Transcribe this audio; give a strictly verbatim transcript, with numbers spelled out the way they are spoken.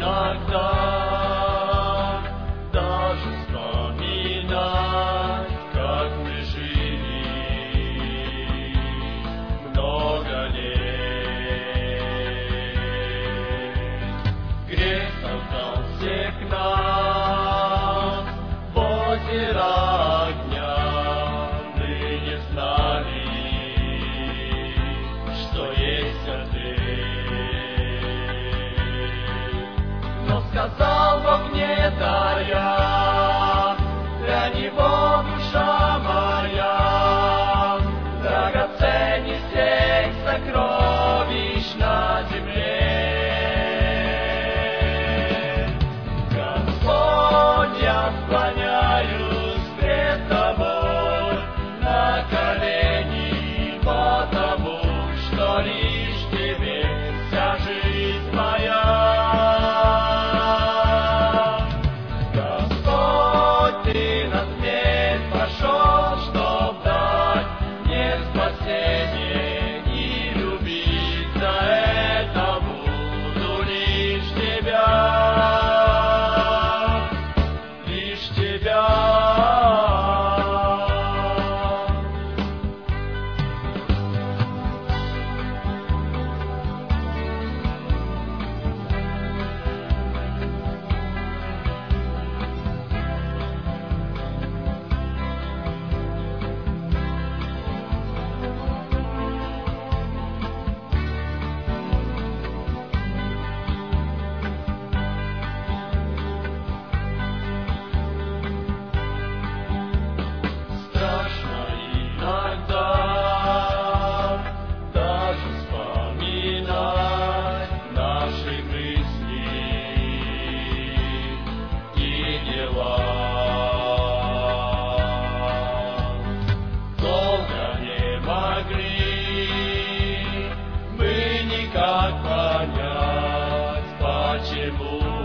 иногда даже вспоминать, как мы жили много лет. Грех создал всех нас в озеро огня, мы не знали, что есть ответ. Но сказал Бог мне, даря для Него душа моя, драгоценней всех сокровищ на земле. Господь, я склоняюсь пред Тобой на колени, потому что лишь Тебе вся жизнь моя. Господь, Ты на смерть пошел, чтоб дать мне спасение и любить за это буду лишь Тебя, лишь Тебя. Страшно иногда даже вспоминать наши мысли и дела. Долго не могли мы никак понять, почему